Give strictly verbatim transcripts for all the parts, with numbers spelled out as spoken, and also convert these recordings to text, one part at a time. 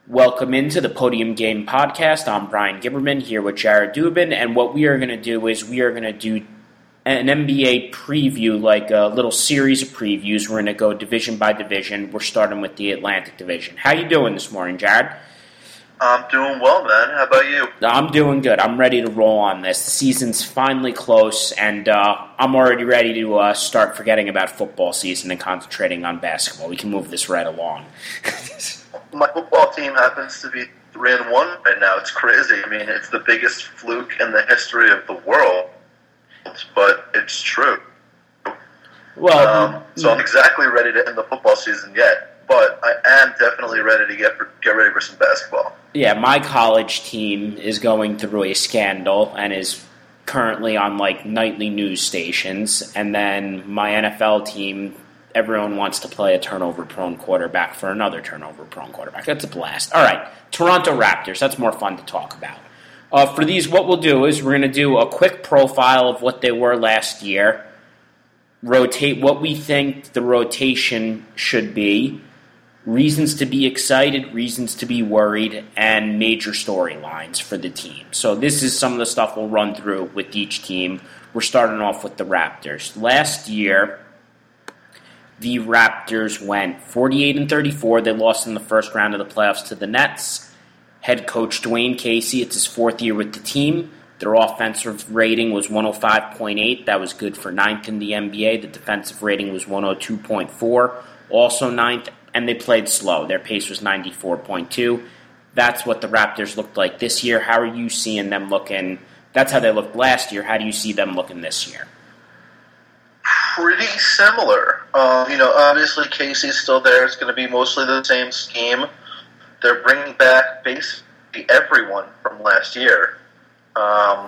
Welcome into the Podium Game Podcast. I'm Brian Gibberman here with Jared Dubin, and what we are going to do is we are going to do an N B A preview, like a little series of previews. We're going to go division by division. We're starting with the Atlantic Division. How you doing this morning, Jared? I'm doing well, man. How about you? I'm doing good. I'm ready to roll on this. The season's finally close, and uh, I'm already ready to uh, start forgetting about football season and concentrating on basketball. We can move this right along. My football team happens to be three and one right now. It's crazy. I mean, it's the biggest fluke in the history of the world, but it's true. Well, um, so I'm exactly ready to end the football season yet, but I am definitely ready to get for, get ready for some basketball. Yeah, my college team is going through a scandal and is currently on like nightly news stations, and then my N F L team. Everyone wants to play a turnover-prone quarterback for another turnover-prone quarterback. That's a blast. All right, Toronto Raptors. That's more fun to talk about. Uh, for these, what we'll do is we're going to do a quick profile of what they were last year, rotate what we think the rotation should be, reasons to be excited, reasons to be worried, and major storylines for the team. So this is some of the stuff we'll run through with each team. We're starting off with the Raptors. Last year, the Raptors went forty-eight and thirty-four. They lost in the first round of the playoffs to the Nets. Head coach Dwayne Casey, it's his fourth year with the team. Their offensive rating was one oh five point eight. That was good for ninth in the N B A. The defensive rating was one oh two point four, also ninth, and they played slow. Their pace was ninety-four point two. That's what the Raptors looked like this year. How are you seeing them looking? That's how they looked last year. How do you see them looking this year? Pretty similar. Um, you know, obviously Casey's still there. It's going to be mostly the same scheme. They're bringing back basically everyone from last year. Um,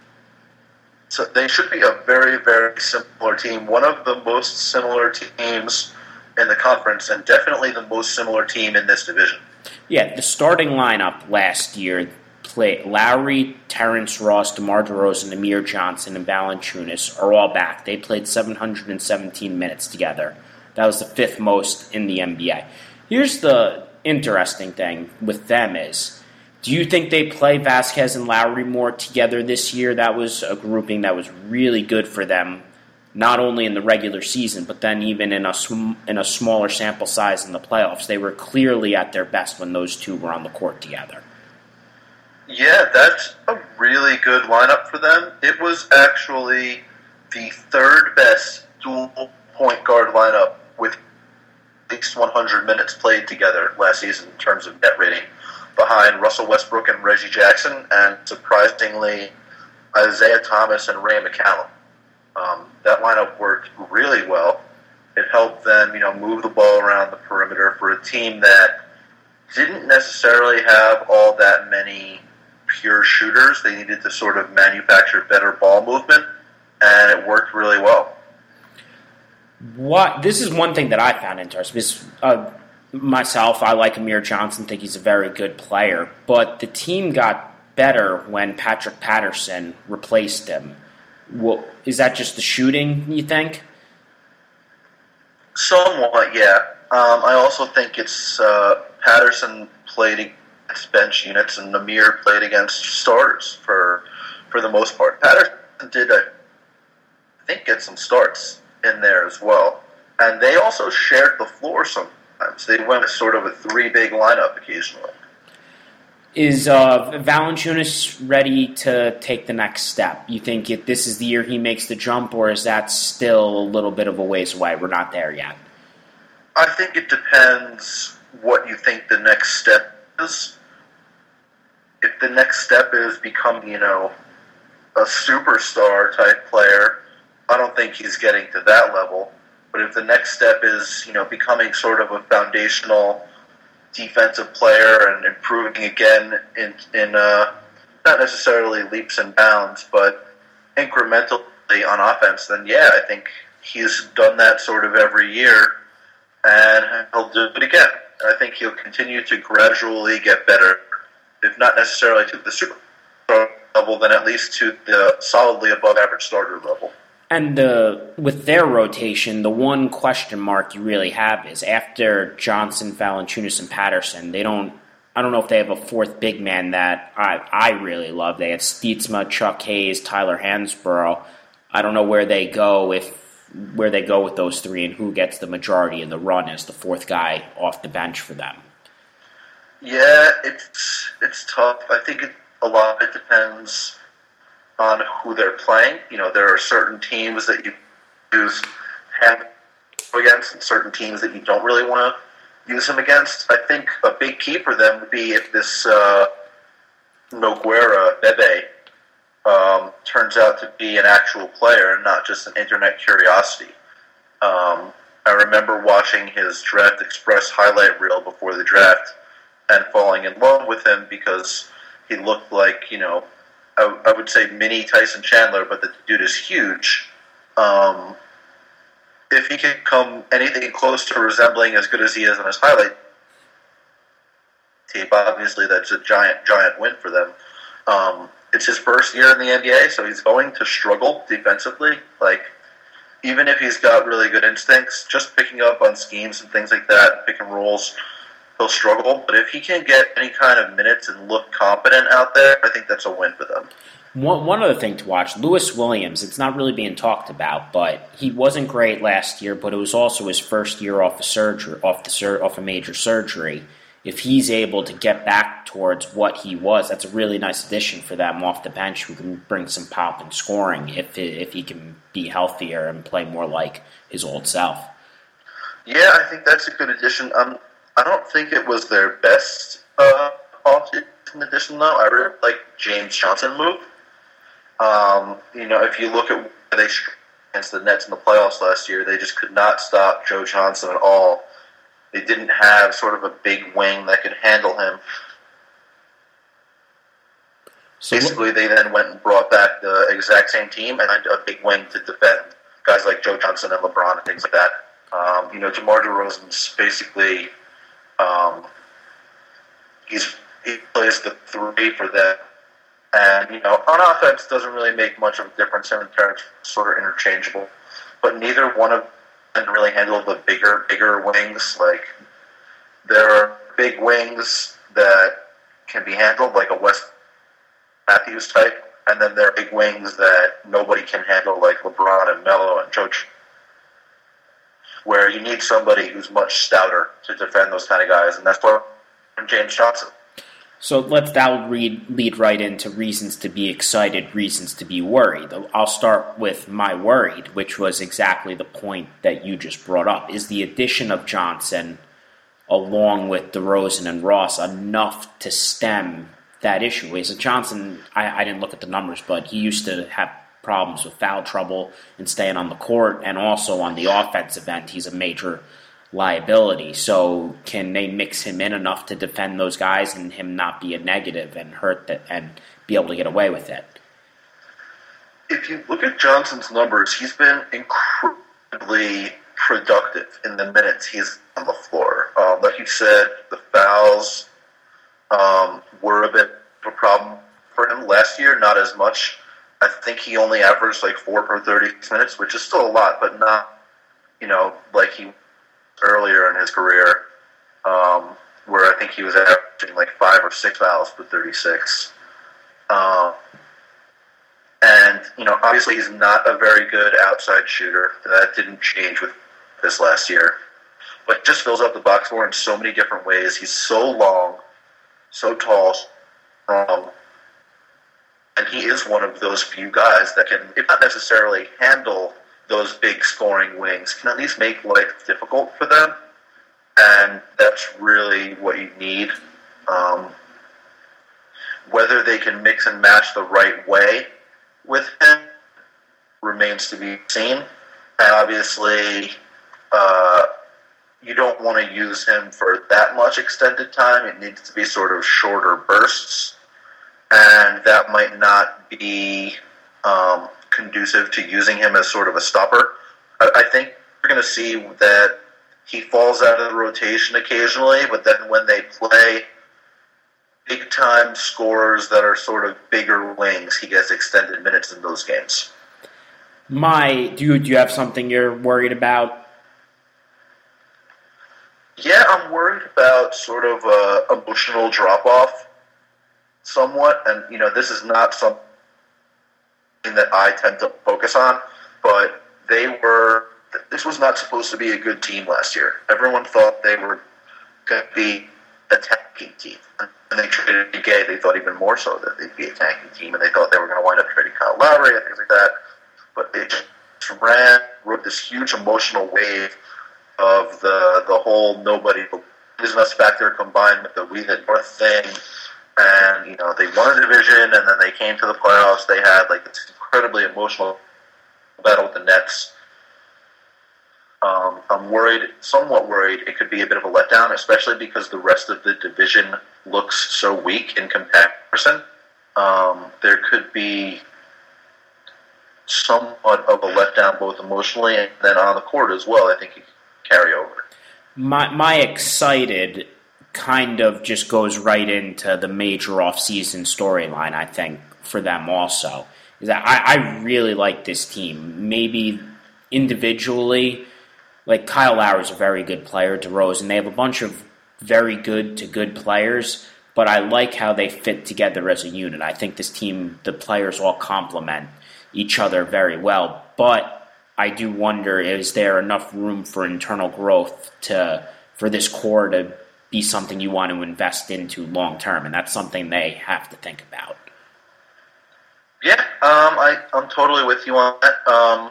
so they should be a very, very similar team. One of the most similar teams in the conference, and definitely the most similar team in this division. Yeah, the starting lineup last year played Lowry, Terrence Ross, DeMar DeRozan, Amir Johnson, and Valanciunas are all back. They played seven hundred seventeen minutes together. That was the fifth most in the N B A. Here's the interesting thing with them is, do you think they play Vasquez and Lowry more together this year? That was a grouping that was really good for them, not only in the regular season, but then even in a sm- in a smaller sample size in the playoffs. They were clearly at their best when those two were on the court together. Yeah, that's a really good lineup for them. It was actually the third best dual point guard lineup with at least one hundred minutes played together last season in terms of net rating, behind Russell Westbrook and Reggie Jackson, and surprisingly, Isaiah Thomas and Ray McCallum. Um, that lineup worked really well. It helped them, you know, move the ball around the perimeter for a team that didn't necessarily have all that many pure shooters. They needed to sort of manufacture better ball movement, and it worked really well. What this is one thing that I found interesting is uh, myself. I like Amir Johnson. Think he's a very good player, but the team got better when Patrick Patterson replaced him. Well, is that just the shooting, you think? Somewhat, yeah. Um, I also think it's uh, Patterson played against bench units, and Amir played against starters for for the most part. Patterson did, I think, get some starts in there as well. And they also shared the floor sometimes. They went sort of a three-big lineup occasionally. Is uh, Valanciunas ready to take the next step? You think if this is the year he makes the jump, or is that still a little bit of a ways away? We're not there yet. I think it depends what you think the next step is. If the next step is become, you know, a superstar type player, I don't think he's getting to that level. But if the next step is, you know, becoming sort of a foundational defensive player and improving again in in uh, not necessarily leaps and bounds, but incrementally on offense, then yeah, I think he's done that sort of every year, and he'll do it again. I think he'll continue to gradually get better, if not necessarily to the super level, then at least to the solidly above average starter level. And uh, with their rotation, the one question mark you really have is after Johnson, Valanciunas, and Patterson, they don't I don't know if they have a fourth big man that I, I really love. They have Stietsma, Chuck Hayes, Tyler Hansborough. I don't know where they go if where they go with those three and who gets the majority in the run as the fourth guy off the bench for them. Yeah, it's it's tough. I think it, a lot of it depends on who they're playing. You know, there are certain teams that you use him against and certain teams that you don't really want to use him against. I think a big key for them would be if this uh, Nogueira Bebe um, turns out to be an actual player and not just an internet curiosity. Um, I remember watching his Draft Express highlight reel before the draft and falling in love with him because he looked like, you know, I, I would say mini Tyson Chandler, but the dude is huge. Um, if he can come anything close to resembling as good as he is on his highlight tape, obviously that's a giant, giant win for them. Um, it's his first year in the N B A, so he's going to struggle defensively. Like, even if he's got really good instincts, just picking up on schemes and things like that, pick and rolls, he'll struggle. But if he can get any kind of minutes and look competent out there, I think that's a win for them. One, one other thing to watch, Lewis Williams, it's not really being talked about, but he wasn't great last year, but it was also his first year off a surgery, off the sur- off a major surgery. If he's able to get back towards what he was, that's a really nice addition for them off the bench who can bring some pop and scoring if if he can be healthier and play more like his old self. Yeah, I think that's a good addition. Um, I don't think it was their best uh, off-season addition, though. I really like James Johnson move. Um, you know, if you look at where they struck against the Nets in the playoffs last year, they just could not stop Joe Johnson at all. They didn't have sort of a big wing that could handle him. So Basically, they then went and brought back the exact same team and a big wing to defend guys like Joe Johnson and LeBron and things like that. Um, you know, DeMar DeRozan's basically um, he's he plays the three for them, and you know, on offense doesn't really make much of a difference in terms of sort of interchangeable. But neither one of them really handle the bigger, bigger wings. Like there are big wings that can be handled, like a Wes Matthews type, and then there are big wings that nobody can handle, like LeBron and Melo and Jokic, where you need somebody who's much stouter to defend those kind of guys, and that's what James Johnson. So let's that lead, lead right into reasons to be excited, reasons to be worried. I'll start with my worried, which was exactly the point that you just brought up. Is the addition of Johnson, along with DeRozan and Ross, enough to stem that issue? Is it Johnson, I, I didn't look at the numbers, but he used to have problems with foul trouble and staying on the court, and also on the offensive end, he's a major liability. So can they mix him in enough to defend those guys and him not be a negative and hurt that and be able to get away with it? If you look at Johnson's numbers, he's been incredibly productive in the minutes he's on the floor. Um, like you said, the fouls um, were a bit of a problem for him last year, not as much. I think he only averaged like four per thirty minutes, which is still a lot, but not, you know, like he earlier in his career, um, where I think he was averaging like five or six fouls per thirty-six. Um, and, you know, obviously he's not a very good outside shooter. That didn't change with this last year. But he just fills up the box score in so many different ways. He's so long, so tall, um, and he is one of those few guys that can, if not necessarily handle those big scoring wings, can at least make life difficult for them. And that's really what you need. Um, whether they can mix and match the right way with him remains to be seen. And obviously, uh, you don't want to use him for that much extended time. It needs to be sort of shorter bursts. And that might not be um, conducive to using him as sort of a stopper. I, I think we're going to see that he falls out of the rotation occasionally, but then when they play big-time scorers that are sort of bigger wings, he gets extended minutes in those games. My, do you, do you have something you're worried about? Yeah, I'm worried about sort of uh, emotional drop off somewhat, and you know, this is not something that I tend to focus on, but they were. This was not supposed to be a good team last year. Everyone thought they were going to be a tanking team, and they traded Gay. They thought even more so that they'd be a tanking team, and they thought they were going to wind up trading Kyle Lowry and things like that. But they just ran, rode this huge emotional wave of the the whole nobody believes in us factor combined with the we the North thing. And, you know, they won a division, and then they came to the playoffs. They had, like, this incredibly emotional battle with the Nets. Um, I'm worried, somewhat worried, it could be a bit of a letdown, especially because the rest of the division looks so weak in comparison. Um, there could be somewhat of a letdown, both emotionally and then on the court as well. I think it could carry over. My, my excited kind of just goes right into the major off-season storyline, I think, for them also. Is that I, I really like this team. Maybe individually, like Kyle Lowry is a very good player, DeRozan. They have a bunch of very good to good players, but I like how they fit together as a unit. I think this team, the players all complement each other very well. But I do wonder, is there enough room for internal growth to for this core to be something you want to invest into long term, and that's something they have to think about. Yeah, um, I, I'm totally with you on that. Um,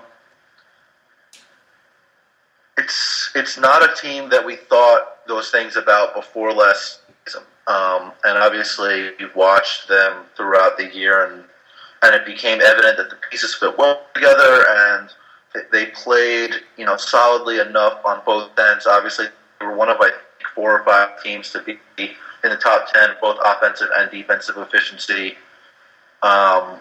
it's it's not a team that we thought those things about before last season, um, and obviously we watched them throughout the year, and and it became evident that the pieces fit well together, and they played, you know, solidly enough on both ends. Obviously, they were one of, I think, four or five teams to be in the top ten, both offensive and defensive efficiency. Um,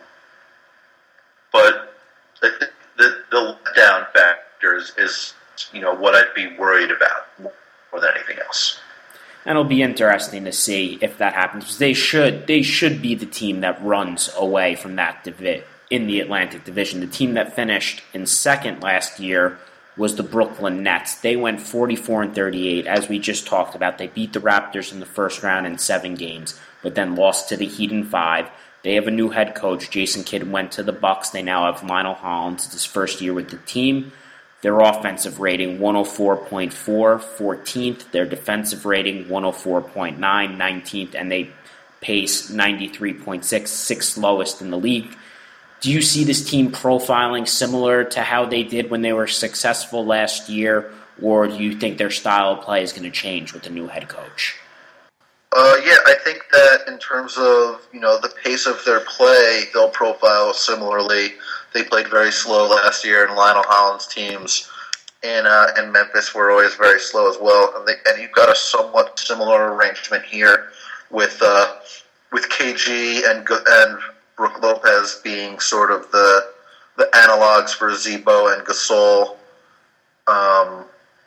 but the, the, the letdown factor is, is, you know, what I'd be worried about more than anything else. And it'll be interesting to see if that happens. They should they should be the team that runs away from that divi- in the Atlantic Division. The team that finished in second last year was the Brooklyn Nets. They went forty-four and thirty-eight, as we just talked about. They beat the Raptors in the first round in seven games, but then lost to the Heat in five. They have a new head coach. Jason Kidd went to the Bucks. They now have Lionel Hollins. It's his first year with the team. Their offensive rating, one oh four point four, fourteenth. Their defensive rating, one oh four point nine, nineteenth. And they pace ninety-three point six, sixth lowest in the league. Do you see this team profiling similar to how they did when they were successful last year, or do you think their style of play is going to change with the new head coach? Uh, yeah, I think that in terms of, you know, the pace of their play, they'll profile similarly. They played very slow last year, and Lionel Hollins' teams in uh, in Memphis were always very slow as well. And, they, and you've got a somewhat similar arrangement here with uh, with K G and and Brook Lopez being sort of the the analogs for Zebo and Gasol. Um,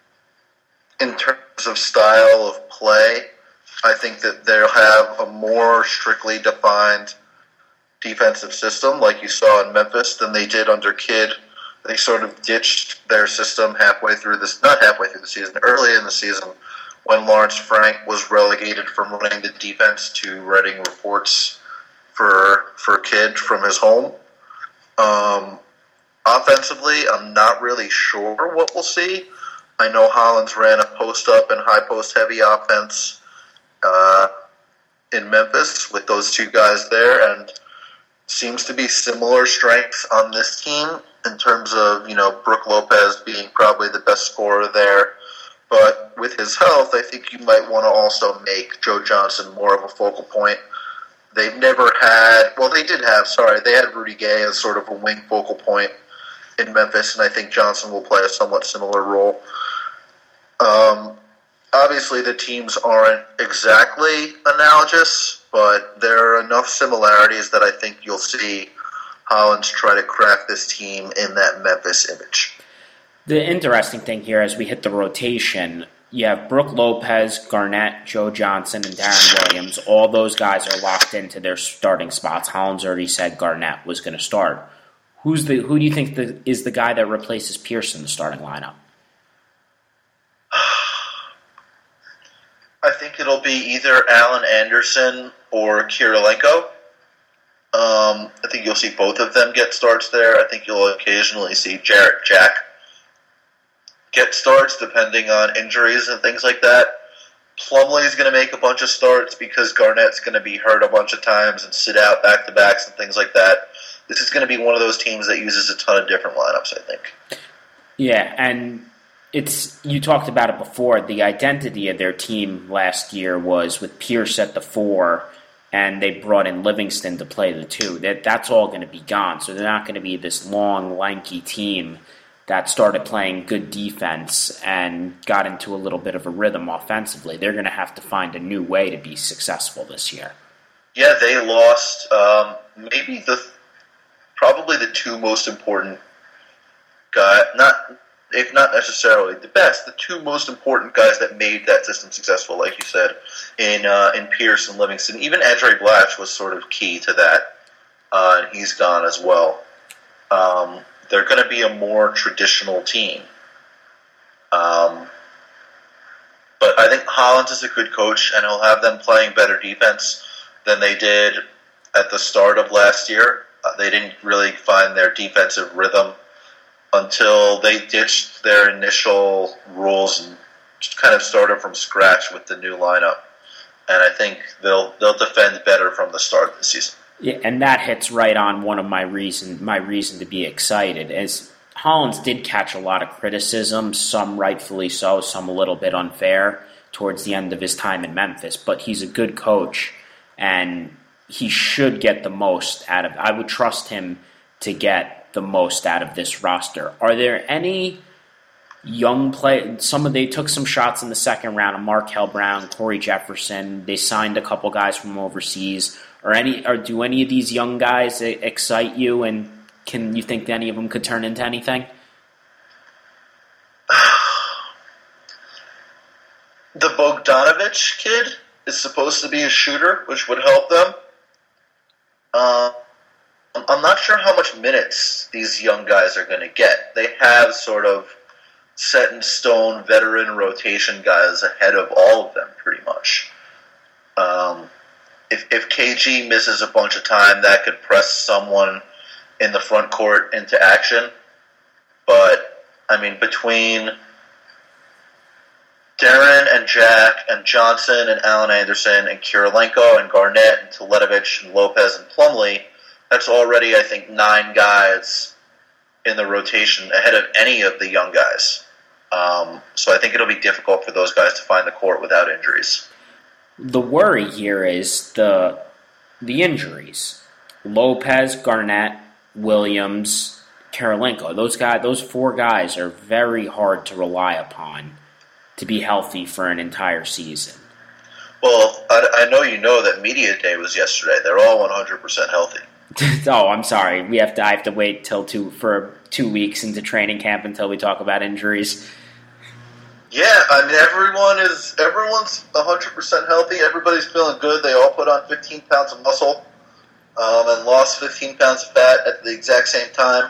in terms of style of play, I think that they'll have a more strictly defined defensive system, like you saw in Memphis, than they did under Kidd. They sort of ditched their system halfway through this, not halfway through the season, early in the season, when Lawrence Frank was relegated from running the defense to writing reports for for Kidd from his home. Um, offensively, I'm not really sure what we'll see. I know Hollins ran a post-up and high post-heavy offense uh, in Memphis with those two guys there, and seems to be similar strengths on this team in terms of, you know, Brook Lopez being probably the best scorer there. But with his health, I think you might want to also make Joe Johnson more of a focal point. They've never had, well, they did have, sorry, they had Rudy Gay as sort of a wing focal point in Memphis, and I think Johnson will play a somewhat similar role. Um, obviously, the teams aren't exactly analogous, but there are enough similarities that I think you'll see Hollins try to craft this team in that Memphis image. The interesting thing here, as we hit the rotation, you have Brook Lopez, Garnett, Joe Johnson, and Darren Williams. All those guys are locked into their starting spots. Hollins already said Garnett was going to start. Who's the who do you think the, is the guy that replaces Pierce in the starting lineup? it'll be either Alan Anderson or Kirilenko. Um, I think you'll see both of them get starts there. I think you'll occasionally see Jarrett Jack get starts, depending on injuries and things like that. Plumlee's going to make a bunch of starts because Garnett's going to be hurt a bunch of times and sit out back-to-backs and things like that. This is going to be one of those teams that uses a ton of different lineups, I think. Yeah, and it's you talked about it before. The identity of their team last year was with Pierce at the four, and they brought in Livingston to play the two. That That's all going to be gone, so they're not going to be this long, lanky team that started playing good defense and got into a little bit of a rhythm offensively. They're going to have to find a new way to be successful this year. Yeah, they lost um, maybe the probably the two most important guys, not if not necessarily the best, the two most important guys that made that system successful, like you said, in uh, in Pierce and Livingston. Even Andre Blatch was sort of key to that, uh, and he's gone as well. Um, they're going to be a more traditional team. Um, but I think Hollins is a good coach, and he'll have them playing better defense than they did at the start of last year. Uh, they didn't really find their defensive rhythm until they ditched their initial rules and just kind of started from scratch with the new lineup. And I think they'll they'll defend better from the start of the season. Yeah, and that hits right on one of my reason my reason to be excited. As Hollins did catch a lot of criticism, some rightfully so, some a little bit unfair towards the end of his time in Memphis. But he's a good coach, and he should get the most out of. I would trust him to get the most out of this roster. Are there any young play? Some of they took some shots in the second round of Markel Brown, Corey Jefferson. They signed a couple guys from overseas. Or any? Or do any of these young guys excite you? And can you think any of them could turn into anything? The Bogdanovich kid is supposed to be a shooter, which would help them. Uh, I'm not sure how much minutes these young guys are going to get. They have sort of set-in-stone veteran rotation guys ahead of all of them, pretty much. Um, if, if K G misses a bunch of time, that could press someone in the front court into action. But, I mean, between Darren and Jack and Johnson and Alan Anderson and Kirilenko and Garnett and Teletovic and Lopez and Plumlee, that's already, I think, nine guys in the rotation ahead of any of the young guys. Um, so I think it'll be difficult for those guys to find the court without injuries. The worry here is the the injuries. Lopez, Garnett, Williams, Kirilenko. Those guys, those four guys are very hard to rely upon to be healthy for an entire season. Well, I, I know you know that Media Day was yesterday. They're all one hundred percent healthy. Oh, I'm sorry. We have to. I have to wait till two for two weeks into training camp until we talk about injuries. Yeah, I mean everyone is everyone's one hundred percent healthy. Everybody's feeling good. They all put on fifteen pounds of muscle um, and lost fifteen pounds of fat at the exact same time.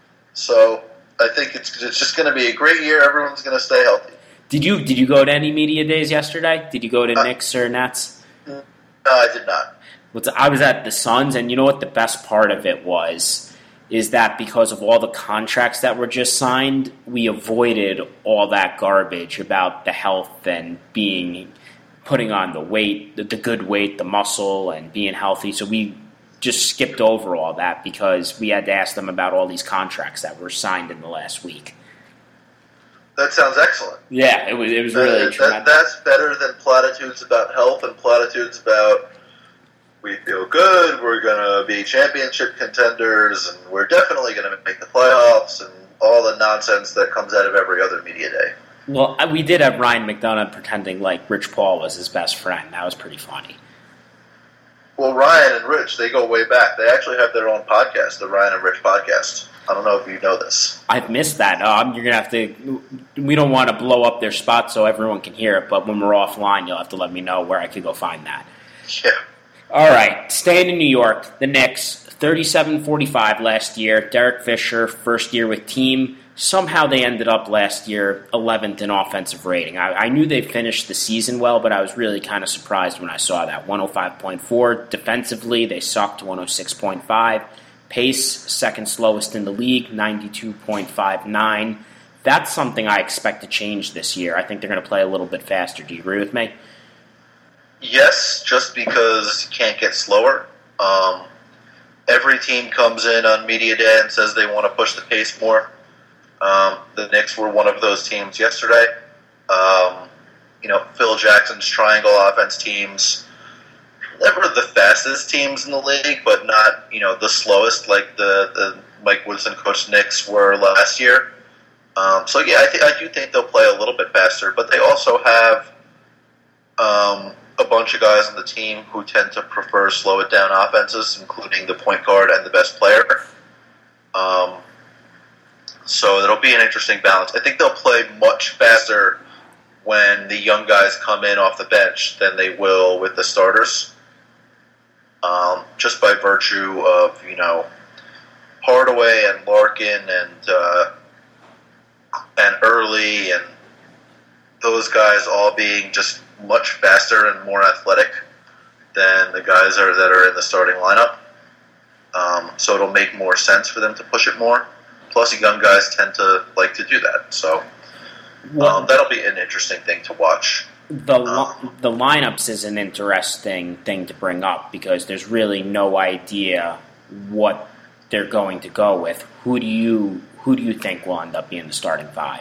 So I think it's it's just going to be a great year. Everyone's going to stay healthy. Did you did you go to any media days yesterday? Did you go to uh, Knicks or Nets? No, I did not. I was at the Suns, and you know what the best part of it was? Is that because of all the contracts that were just signed, we avoided all that garbage about the health and being, putting on the weight, the, the good weight, the muscle, and being healthy. So we just skipped over all that because we had to ask them about all these contracts that were signed in the last week. That sounds excellent. Yeah, it was it was really that, tremendous. That, that's better than platitudes about health and platitudes about we feel good, we're going to be championship contenders, and we're definitely going to make the playoffs, and all the nonsense that comes out of every other media day. Well, we did have Ryan McDonough pretending like Rich Paul was his best friend. That was pretty funny. Well, Ryan and Rich, they go way back. They actually have their own podcast, the Ryan and Rich podcast. I don't know if you know this. I've missed that. Um, you're going to have to... We don't want to blow up their spot so everyone can hear it, but when we're offline, you'll have to let me know where I could go find that. Yeah. All right, staying in New York, the Knicks, thirty-seven forty-five last year. Derek Fisher, first year with team, somehow they ended up last year eleventh in offensive rating. I, I knew they finished the season well, but I was really kind of surprised when I saw that. one oh five point four. Defensively, they sucked one oh six point five. Pace, second slowest in the league, ninety-two point five nine. That's something I expect to change this year. I think they're going to play a little bit faster. Do you agree with me? Yes, just because you can't get slower. Um, every team comes in on media day and says they want to push the pace more. Um, the Knicks were one of those teams yesterday. Um, you know, Phil Jackson's triangle offense teams, never the fastest teams in the league, but not, you know, the slowest like the, the Mike Woodson coached Knicks were last year. Um, so, yeah, I, th- I do think they'll play a little bit faster, but they also have um, a bunch of guys on the team who tend to prefer slow it down offenses, including the point guard and the best player. Um, so it'll be an interesting balance. I think they'll play much faster when the young guys come in off the bench than they will with the starters. Um, just by virtue of, you know, Hardaway and Larkin and uh, and Early and those guys all being just much faster and more athletic than the guys are that are in the starting lineup. Um, so it'll make more sense for them to push it more. Plus, young guys tend to like to do that. So um, that'll be an interesting thing to watch. The um, the lineups is an interesting thing to bring up because there's really no idea what they're going to go with. Who do you who do you think will end up being the starting five?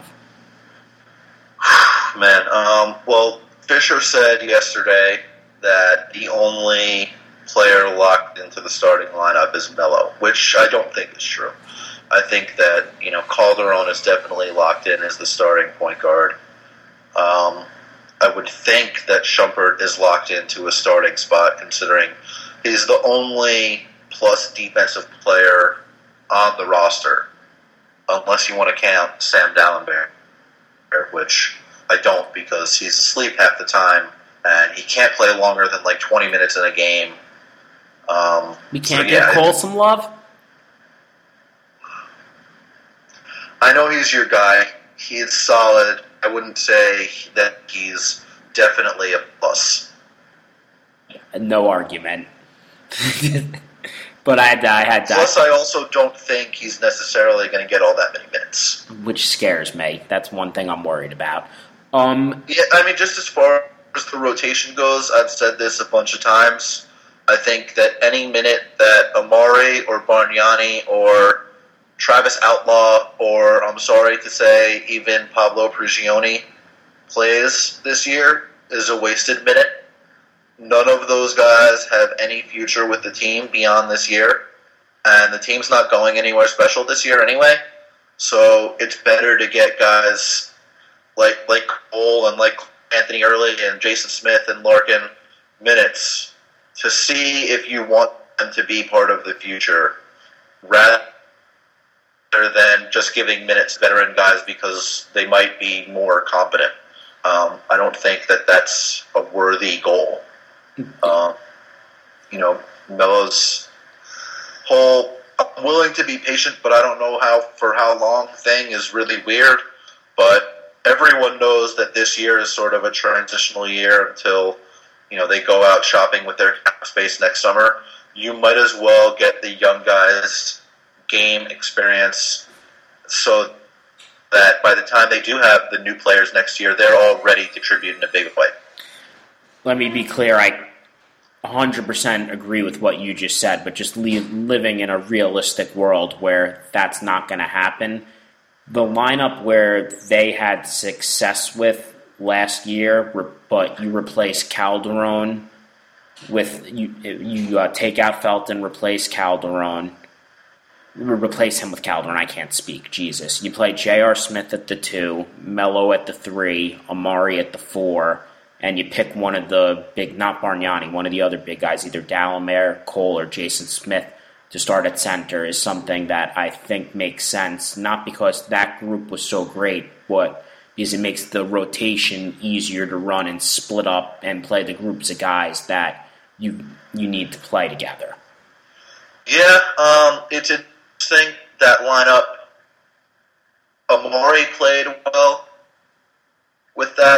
Man, um, well, Fisher said yesterday that the only player locked into the starting lineup is Melo, which I don't think is true. I think that, you know, Calderon is definitely locked in as the starting point guard. Um, I would think that Shumpert is locked into a starting spot, considering he's the only plus defensive player on the roster, unless you want to count Sam Dallenberg, which I don't, because he's asleep half the time, and he can't play longer than like twenty minutes in a game. Um, we can't so, give yeah, Cole some love? I know he's your guy. He's solid. I wouldn't say that he's definitely a plus. No argument. But I had, I had that. Plus, I also don't think he's necessarily going to get all that many minutes. Which scares me. That's one thing I'm worried about. Um, yeah, I mean, just as far as the rotation goes, I've said this a bunch of times. I think that any minute that Amari or Bargnani or Travis Outlaw, or I'm sorry to say, even Pablo Prigioni plays this year is a wasted minute. None of those guys have any future with the team beyond this year, and the team's not going anywhere special this year anyway. So it's better to get guys like like Cole and like Anthony Early and Jason Smith and Larkin minutes to see if you want them to be part of the future, rather than just giving minutes to veteran guys because they might be more competent. Um, I don't think that that's a worthy goal. Um, you know, Melo's whole "I'm willing to be patient, but I don't know how for how long" thing is really weird. But everyone knows that this year is sort of a transitional year until, you know, they go out shopping with their cap space next summer. You might as well get the young guys game experience so that by the time they do have the new players next year, they're all ready to contribute in a big way. Let me be clear, I one hundred percent agree with what you just said, but just li- living in a realistic world where that's not going to happen. The lineup where they had success with last year, re- but you replace Calderon with, you, you uh, take out Felton, replace Calderon, replace him with Calderon, I can't speak, Jesus. You play J R. Smith at the two, Melo at the three, Amari at the four, and you pick one of the big, not Bargnani, one of the other big guys, either Dallenberg, Cole, or Jason Smith, to start at center is something that I think makes sense, not because that group was so great, but because it makes the rotation easier to run and split up and play the groups of guys that you you need to play together. Yeah, um, it's interesting, that lineup Amari played well with that,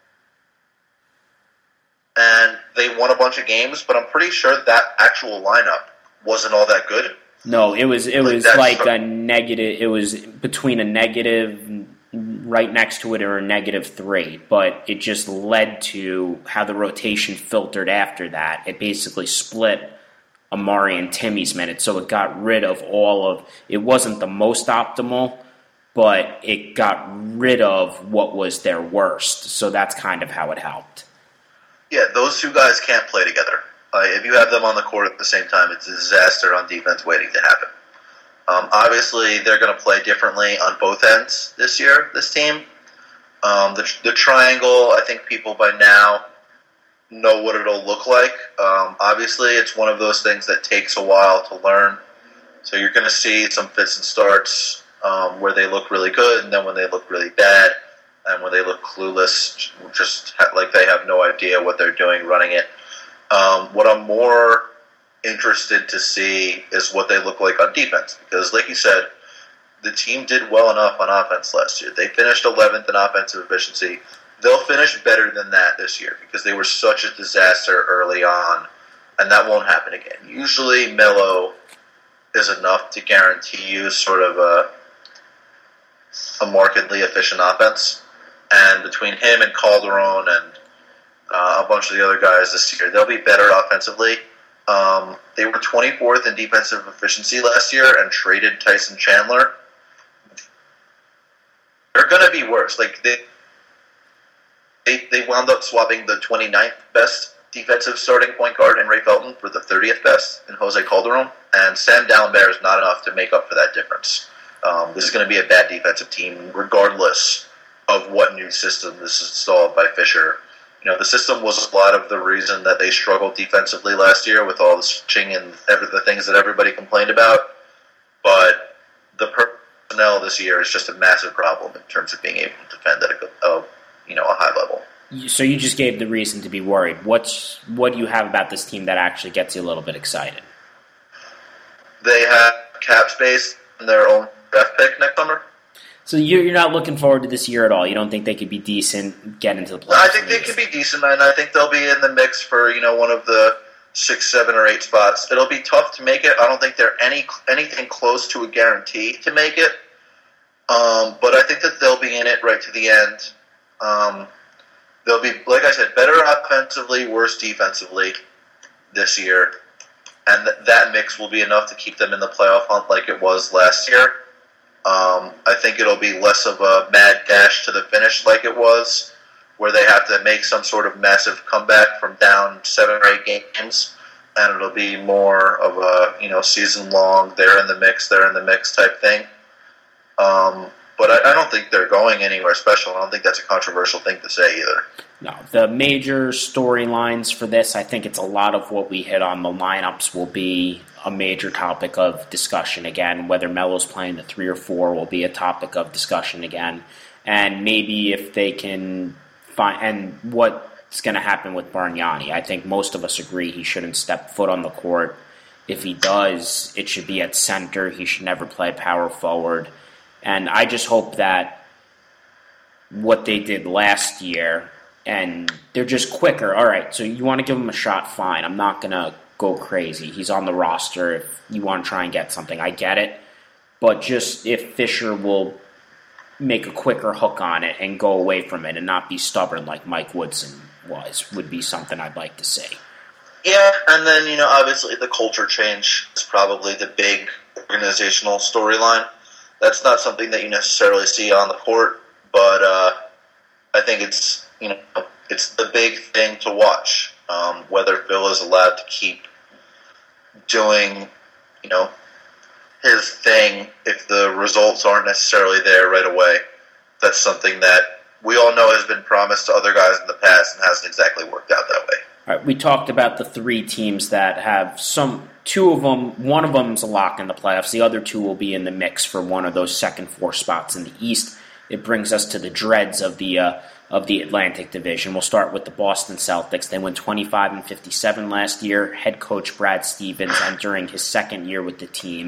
and they won a bunch of games, but I'm pretty sure that actual lineup wasn't all that good. No, it was it Like, was that's like so- a negative. It was between a negative right next to it or a negative three, but it just led to how the rotation filtered after that. It basically split Amari and Timmy's minutes, so it got rid of all of. It wasn't the most optimal, but it got rid of what was their worst. So that's kind of how it helped. Yeah, those two guys can't play together. Uh, if you have them on the court at the same time, it's a disaster on defense waiting to happen. Um, obviously, they're going to play differently on both ends this year, this team. Um, the, the triangle, I think people by now know what it'll look like. Um, obviously, it's one of those things that takes a while to learn. So you're going to see some fits and starts um, where they look really good, and then when they look really bad, and when they look clueless, just ha- like they have no idea what they're doing running it. Um, what I'm more interested to see is what they look like on defense. Because, like you said, the team did well enough on offense last year. They finished eleventh in offensive efficiency. They'll finish better than that this year because they were such a disaster early on, and that won't happen again. Usually, Melo is enough to guarantee you sort of a, a markedly efficient offense. And between him and Calderon and uh, a bunch of the other guys this year, they'll be better offensively. Um, they were twenty-fourth in defensive efficiency last year and traded Tyson Chandler. They're going to be worse. Like they, they, they wound up swapping the twenty-ninth best defensive starting point guard in Ray Felton for the thirtieth best in Jose Calderon. And Sam Dallenberg is not enough to make up for that difference. Um, this is going to be a bad defensive team regardless of what new system this is installed by Fisher. You know, the system was a lot of the reason that they struggled defensively last year with all the switching and every, the things that everybody complained about. But the personnel this year is just a massive problem in terms of being able to defend at a, a you know a high level. So you just gave the reason to be worried. What's what do you have about this team that actually gets you a little bit excited? They have cap space in their own draft pick next summer. So you're not looking forward to this year at all? You don't think they could be decent, get into the playoffs? I think they can be decent, and I think they'll be in the mix for you know one of the six, seven, or eight spots. It'll be tough to make it. I don't think they're any anything close to a guarantee to make it, um, but I think that they'll be in it right to the end. Um, they'll be, like I said, better offensively, worse defensively this year, and th- that mix will be enough to keep them in the playoff hunt like it was last year. Um, I think it'll be less of a mad dash to the finish like it was, where they have to make some sort of massive comeback from down seven or eight games, and it'll be more of a you know season long, they're in the mix, they're in the mix type thing. Um, but I, I don't think they're going anywhere special. I don't think that's a controversial thing to say either. No, the major storylines for this, I think it's a lot of what we hit on. The lineups will be a major topic of discussion again. Whether Melo's playing the three or four will be a topic of discussion again. And maybe if they can find, and what's going to happen with Bargnani. I think most of us agree he shouldn't step foot on the court. If he does, it should be at center. He should never play power forward. And I just hope that what they did last year, and they're just quicker. All right, so you want to give him a shot, fine. I'm not going to go crazy. He's on the roster. If you want to try and get something, I get it. But just if Fisher will make a quicker hook on it and go away from it and not be stubborn like Mike Woodson was, would be something I'd like to see. Yeah, and then, you know, obviously the culture change is probably the big organizational storyline. That's not something that you necessarily see on the court, but uh, I think it's, you know, it's the big thing to watch. Um, whether Phil is allowed to keep doing, you know, his thing if the results aren't necessarily there right away. That's something that we all know has been promised to other guys in the past and hasn't exactly worked out that way. All right, we talked about the three teams that have some, two of them, one of them's a lock in the playoffs. The other two will be in the mix for one of those second four spots in the East. It brings us to the dreads of the uh, of the Atlantic Division. We'll start with the Boston Celtics. They went twenty-five and fifty-seven last year. Head coach Brad Stevens entering his second year with the team.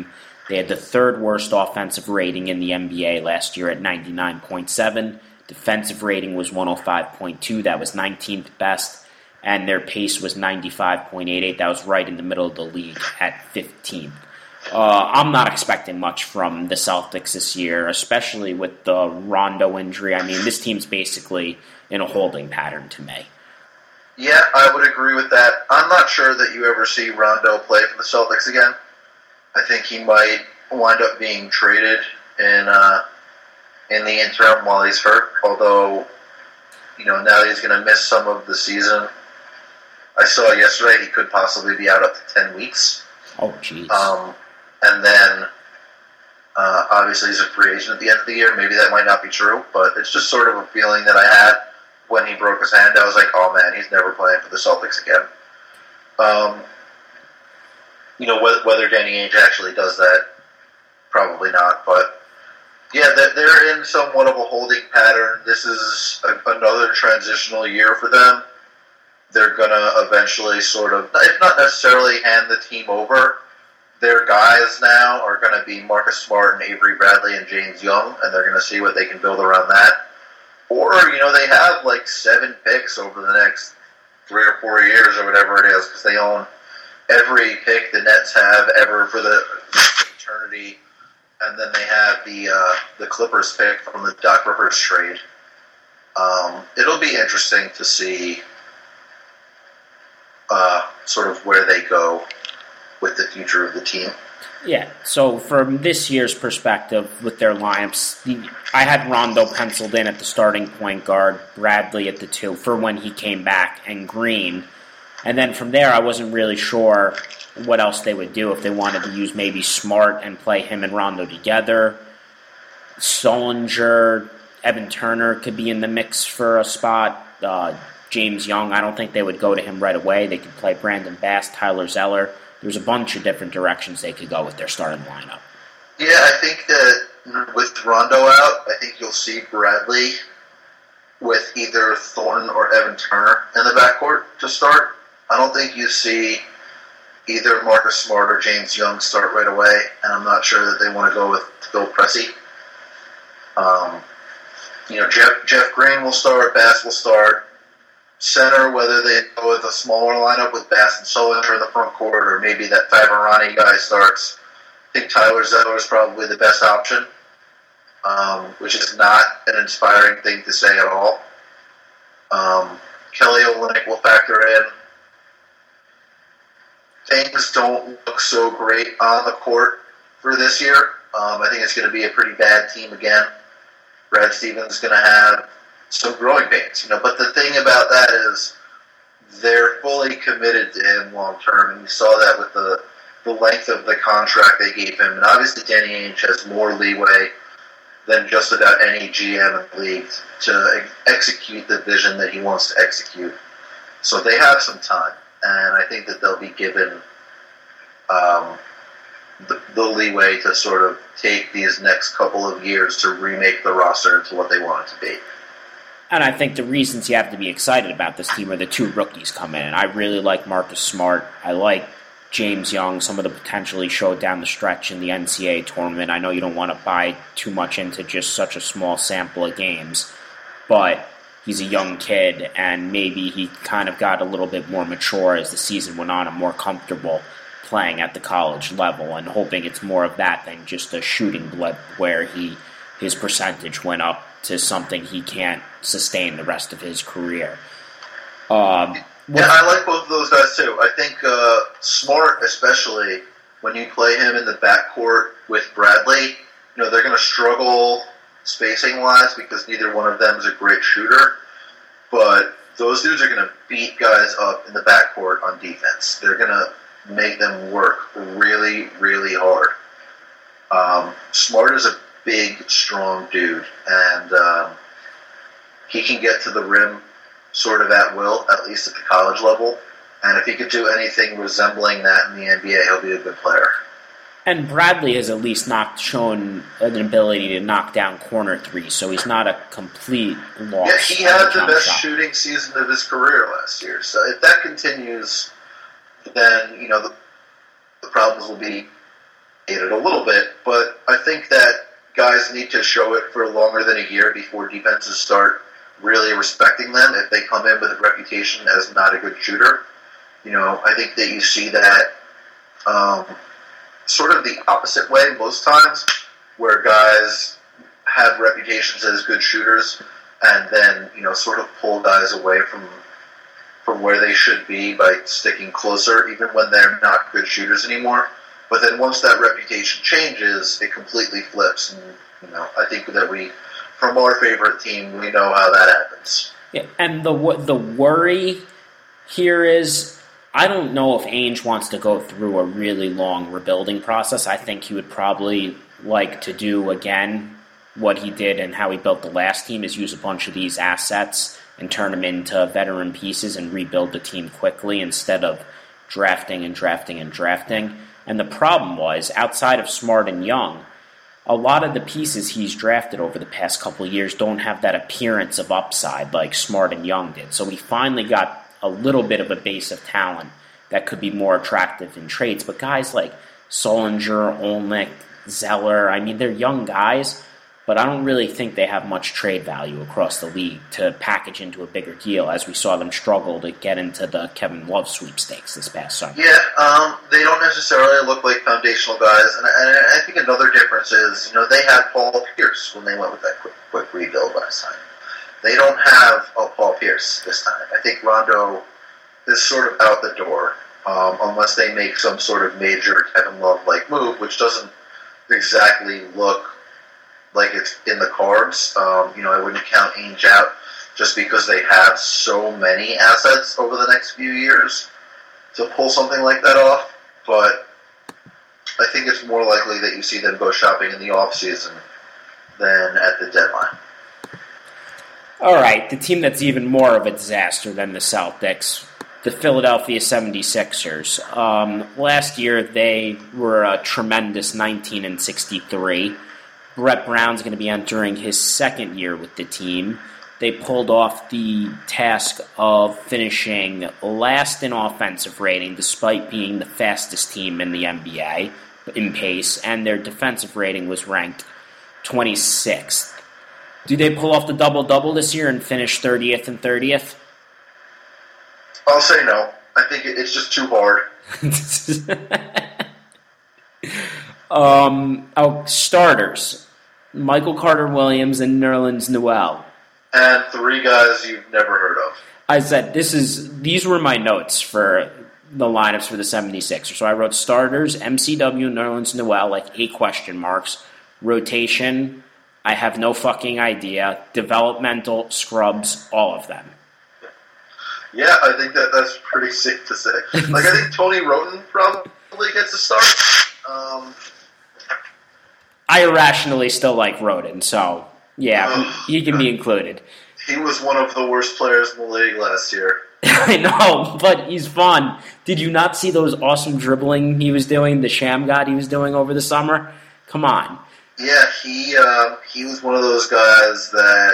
They had the third worst offensive rating in the N B A last year at ninety-nine point seven. Defensive rating was one oh five point two. That was nineteenth best. And their pace was ninety-five point eight eight. That was right in the middle of the league at fifteenth. Uh, I'm not expecting much from the Celtics this year, especially with the Rondo injury. I mean, this team's basically in a holding pattern to me. Yeah, I would agree with that. I'm not sure that you ever see Rondo play for the Celtics again. I think he might wind up being traded in uh, in the interim while he's hurt. Although, you know, now he's going to miss some of the season. I saw yesterday he could possibly be out up to ten weeks. Oh, jeez. Um, and then, uh, obviously, he's a free agent at the end of the year. Maybe that might not be true, but it's just sort of a feeling that I had when he broke his hand. I was like, oh, man, he's never playing for the Celtics again. Um... You know, whether, whether Danny Ainge actually does that, probably not. But, yeah, they're in somewhat of a holding pattern. This is a, another transitional year for them. They're going to eventually sort of, if not necessarily hand the team over, their guys now are going to be Marcus Smart and Avery Bradley and James Young, and they're going to see what they can build around that. Or, you know, they have like seven picks over the next three or four years or whatever it is, because they own every pick the Nets have ever for the eternity, and then they have the uh, the Clippers pick from the Doc Rivers trade. Um, it'll be interesting to see uh, sort of where they go with the future of the team. Yeah, so from this year's perspective with their lineups, the, I had Rondo penciled in at the starting point guard, Bradley at the two for when he came back, and Green. And then from there, I wasn't really sure what else they would do if they wanted to use maybe Smart and play him and Rondo together. Sullinger, Evan Turner could be in the mix for a spot. Uh, James Young, I don't think they would go to him right away. They could play Brandon Bass, Tyler Zeller. There's a bunch of different directions they could go with their starting lineup. Yeah, I think that with Rondo out, I think you'll see Bradley with either Thornton or Evan Turner in the backcourt to start. I don't think you see either Marcus Smart or James Young start right away, and I'm not sure that they want to go with Phil Pressey. Um, you know, Jeff, Jeff Green will start, Bass will start. Center, whether they go with a smaller lineup with Bass and Sullinger in the front court, or maybe that Favorani guy starts. I think Tyler Zeller is probably the best option, um, which is not an inspiring thing to say at all. Um, Kelly Olynyk will factor in. Things don't look so great on the court for this year. Um, I think it's going to be a pretty bad team again. Brad Stevens is going to have some growing pains, you know. But the thing about that is they're fully committed to him long term, and you saw that with the the length of the contract they gave him. And obviously, Danny Ainge has more leeway than just about any G M in the league to execute the vision that he wants to execute. So they have some time. And I think that they'll be given um, the, the leeway to sort of take these next couple of years to remake the roster into what they want it to be. And I think the reasons you have to be excited about this team are the two rookies come in. And I really like Marcus Smart. I like James Young, some of the potential he showed down the stretch in the N C double A tournament. I know you don't want to buy too much into just such a small sample of games, but he's a young kid, and maybe he kind of got a little bit more mature as the season went on and more comfortable playing at the college level, and hoping it's more of that than just a shooting blip where he his percentage went up to something he can't sustain the rest of his career. Um, yeah, I like both of those guys too. I think uh, Smart, especially when you play him in the backcourt with Bradley, you know, they're going to struggle spacing-wise because neither one of them is a great shooter. But those dudes are going to beat guys up in the backcourt on defense. They're going to make them work really, really hard. Um, Smart is a big, strong dude, and um, he can get to the rim sort of at will, at least at the college level. And if he could do anything resembling that in the N B A, he'll be a good player. And Bradley has at least not shown an ability to knock down corner threes, so he's not a complete loss. Yeah, he had the best shot. shooting season of his career last year. So if that continues, then, you know, the, the problems will be it a little bit, but I think that guys need to show it for longer than a year before defenses start really respecting them if they come in with a reputation as not a good shooter. You know, I think that you see that um, sort of the opposite way most times, where guys have reputations as good shooters and then, you know, sort of pull guys away from from where they should be by sticking closer, even when they're not good shooters anymore. But then once that reputation changes, it completely flips. And, you know, I think that we, from our favorite team, we know how that happens. Yeah, and the the worry here is, I don't know if Ainge wants to go through a really long rebuilding process. I think he would probably like to do, again, what he did and how he built the last team, is use a bunch of these assets and turn them into veteran pieces and rebuild the team quickly instead of drafting and drafting and drafting. And the problem was, outside of Smart and Young, a lot of the pieces he's drafted over the past couple of years don't have that appearance of upside like Smart and Young did. So we finally got a little bit of a base of talent that could be more attractive in trades. But guys like Solinger, Olnick, Zeller, I mean, they're young guys, but I don't really think they have much trade value across the league to package into a bigger deal, as we saw them struggle to get into the Kevin Love sweepstakes this past summer. Yeah, um, they don't necessarily look like foundational guys, and, and I think another difference is, you know, they had Paul Pierce when they went with that quick, quick rebuild last time. They don't have a Paul Pierce this time. I think Rondo is sort of out the door, um, unless they make some sort of major Kevin Love-like move, which doesn't exactly look like it's in the cards. Um, you know, I wouldn't count Ainge out just because they have so many assets over the next few years to pull something like that off. But I think it's more likely that you see them go shopping in the offseason than at the deadline. All right, the team that's even more of a disaster than the Celtics, the Philadelphia seventy-sixers. Um, last year, they were a tremendous nineteen and sixty-three. Brett Brown's going to be entering his second year with the team. They pulled off the task of finishing last in offensive rating, despite being the fastest team in the N B A in pace, and their defensive rating was ranked twenty-sixth. Do they pull off the double-double this year and finish thirtieth and thirtieth? I'll say no. I think it's just too hard. um, oh, starters. Michael Carter-Williams and Nerlens Noel. And three guys you've never heard of. I said, this is these were my notes for the lineups for the seventy-sixers. So I wrote starters, M C W, Nerlens Noel, like eight question marks. Rotation, I have no fucking idea. Developmental, scrubs, all of them. Yeah, I think that that's pretty safe to say. Like, I think Tony Roten probably gets a start. Um, I irrationally still like Roten, so yeah, uh, he can be included. He was one of the worst players in the league last year. I know, but he's fun. Did you not see those awesome dribbling he was doing, the sham god he was doing over the summer? Come on. Yeah, he uh, he was one of those guys that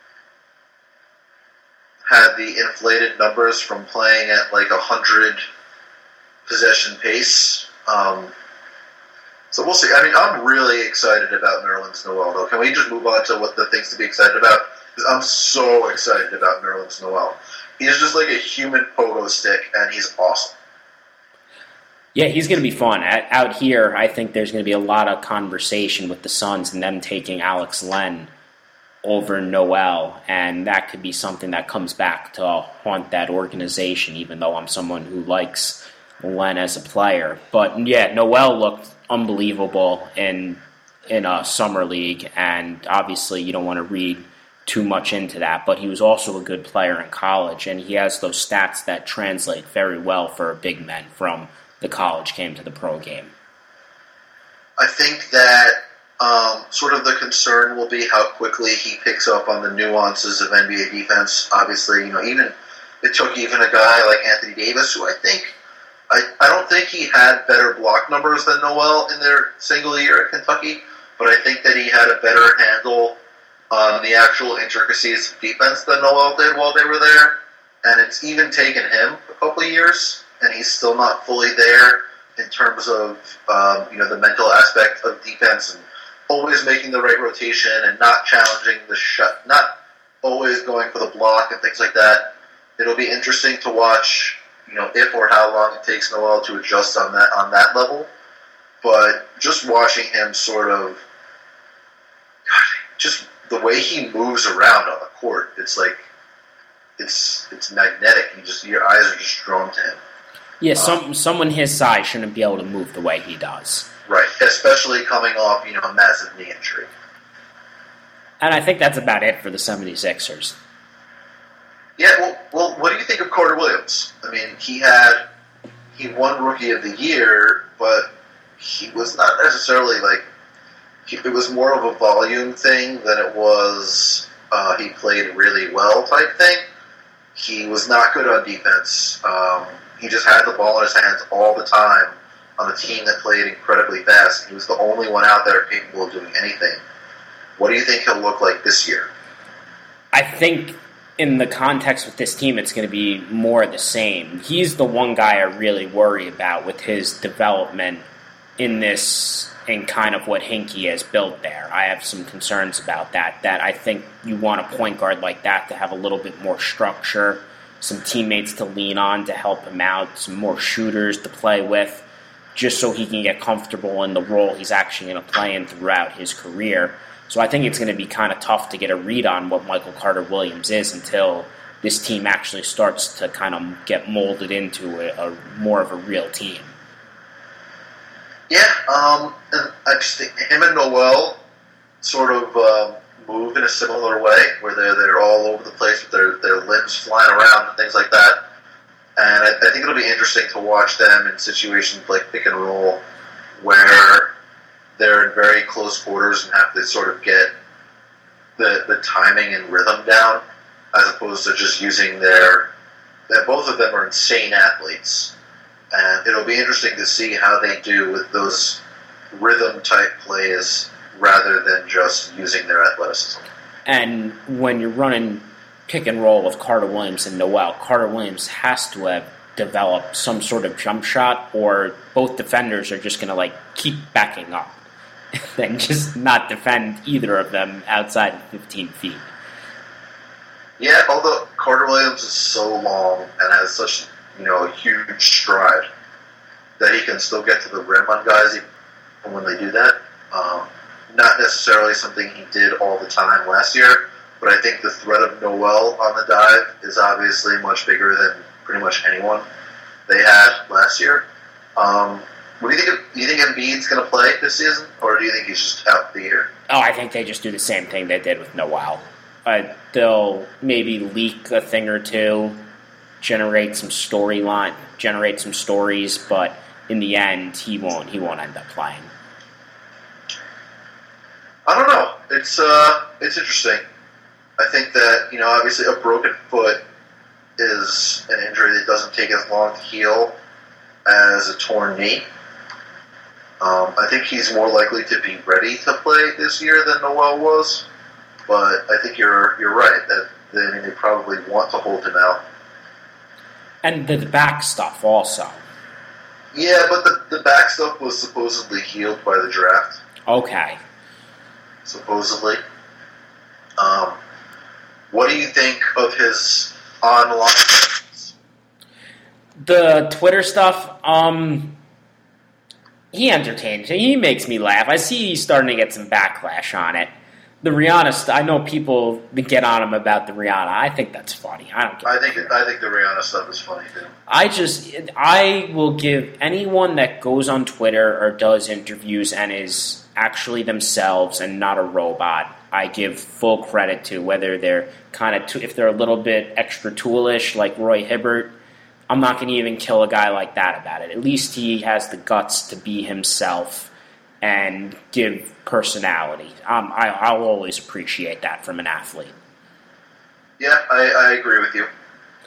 had the inflated numbers from playing at like a hundred possession pace. Um, so we'll see. I mean, I'm really excited about Nerlens Noel, though. Can we just move on to what the things to be excited about? Because I'm so excited about Nerlens Noel. He's just like a human pogo stick, and he's awesome. Yeah, he's going to be fun. Out here, I think there's going to be a lot of conversation with the Suns and them taking Alex Len over Noel, and that could be something that comes back to haunt that organization, even though I'm someone who likes Len as a player. But yeah, Noel looked unbelievable in in a summer league, and obviously you don't want to read too much into that, but he was also a good player in college, and he has those stats that translate very well for a big man from the college game to the pro game. I think that um, sort of the concern will be how quickly he picks up on the nuances of N B A defense. Obviously, you know, even it took even a guy like Anthony Davis, who I think I, I don't think he had better block numbers than Noel in their single year at Kentucky, but I think that he had a better handle on the actual intricacies of defense than Noel did while they were there. And it's even taken him a couple of years, and he's still not fully there in terms of um, you know the mental aspect of defense and always making the right rotation and not challenging the shut, not always going for the block and things like that. It'll be interesting to watch, you know, if or how long it takes Noel to adjust on that on that level. But just watching him sort of, God, just the way he moves around on the court, it's like it's it's magnetic. You just your eyes are just drawn to him. Yeah, some um, someone his size shouldn't be able to move the way he does. Right, especially coming off, you know, a massive knee injury. And I think that's about it for the seventy-sixers. Yeah, well, well, what do you think of Carter Williams? I mean, he had he won Rookie of the Year, but he was not necessarily like he, it was more of a volume thing than it was uh, he played really well type thing. He was not good on defense. Um, he just had the ball in his hands all the time on a team that played incredibly fast. He was the only one out there capable of doing anything. What do you think he'll look like this year? I think in the context with this team, it's going to be more of the same. He's the one guy I really worry about with his development in this and kind of what Hinkie has built there. I have some concerns about that, that I think you want a point guard like that to have a little bit more structure, some teammates to lean on to help him out, some more shooters to play with, just so he can get comfortable in the role he's actually going to play in throughout his career. So I think it's going to be kind of tough to get a read on what Michael Carter-Williams is until this team actually starts to kind of get molded into a, a more of a real team. Yeah, um, and I just think him and Noel sort of uh, move in a similar way, where they're they're all over the place with their, their limbs flying around and things like that. And I, I think it'll be interesting to watch them in situations like pick and roll, where they're in very close quarters and have to sort of get the the timing and rhythm down, as opposed to just using their. That both of them are insane athletes. And it'll be interesting to see how they do with those rhythm-type plays rather than just using their athleticism. And when you're running pick and roll with Carter Williams and Noel, Carter Williams has to have developed some sort of jump shot, or both defenders are just going to like keep backing up and just not defend either of them outside of fifteen feet. Yeah, although Carter Williams is so long and has such, you know, a huge stride that he can still get to the rim on guys even when they do that. Um, not necessarily something he did all the time last year, but I think the threat of Noel on the dive is obviously much bigger than pretty much anyone they had last year. Um, what do you think? Of, do you think Embiid's going to play this season, or do you think he's just out the year? Oh, I think they just do the same thing they did with Noel. Uh, they'll maybe leak a thing or two, generate some storyline, generate some stories, but in the end, he won't. He won't end up playing. I don't know. It's uh, it's interesting. I think that, you know, obviously a broken foot is an injury that doesn't take as long to heal as a torn knee. Um, I think he's more likely to be ready to play this year than Noel was, but I think you're you're right that they, I mean, they probably want to hold him out. And the back stuff also. Yeah, but the, the back stuff was supposedly healed by the draft. Okay. Supposedly. Um, what do you think of his online? The Twitter stuff, um, he entertains me. He makes me laugh. I see he's starting to get some backlash on it. The Rihanna stuff, I know people get on him about the Rihanna. I think that's funny. I don't. Get I think I think the Rihanna stuff is funny too. I just I will give anyone that goes on Twitter or does interviews and is actually themselves and not a robot, I give full credit to, whether they're kind of if they're a little bit extra toolish like Roy Hibbert. I'm not going to even kill a guy like that about it. At least he has the guts to be himself and give personality. Um, I, I'll always appreciate that from an athlete. Yeah, I, I agree with you.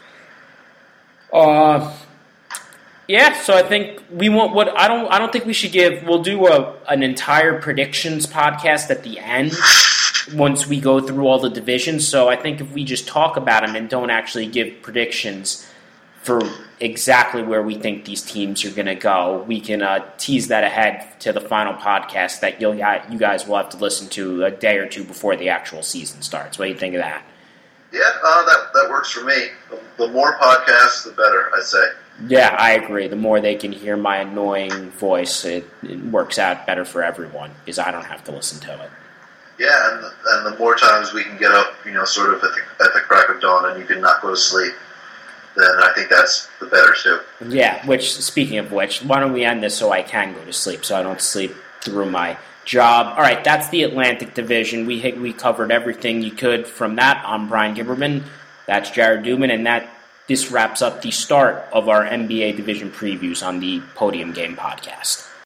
Uh, yeah. So I think we want what I don't. I don't think we should give. We'll do a an entire predictions podcast at the end once we go through all the divisions. So I think if we just talk about them and don't actually give predictions for exactly where we think these teams are going to go. We can uh, tease that ahead to the final podcast that you'll you guys will have to listen to a day or two before the actual season starts. What do you think of that? Yeah, uh, that that works for me. The, the more podcasts, the better, I'd say. Yeah, I agree. The more they can hear my annoying voice, it, it works out better for everyone because I don't have to listen to it. Yeah, and and the more times we can get up, you know, sort of at the, at the crack of dawn, and you can not go to sleep, then I think that's the better too. Yeah. Which, speaking of which, why don't we end this so I can go to sleep, so I don't sleep through my job. All right, that's the Atlantic Division. We hit, we covered everything you could from that. I'm Brian Gibberman. That's Jared Duman, and that this wraps up the start of our N B A Division previews on the Podium Game podcast.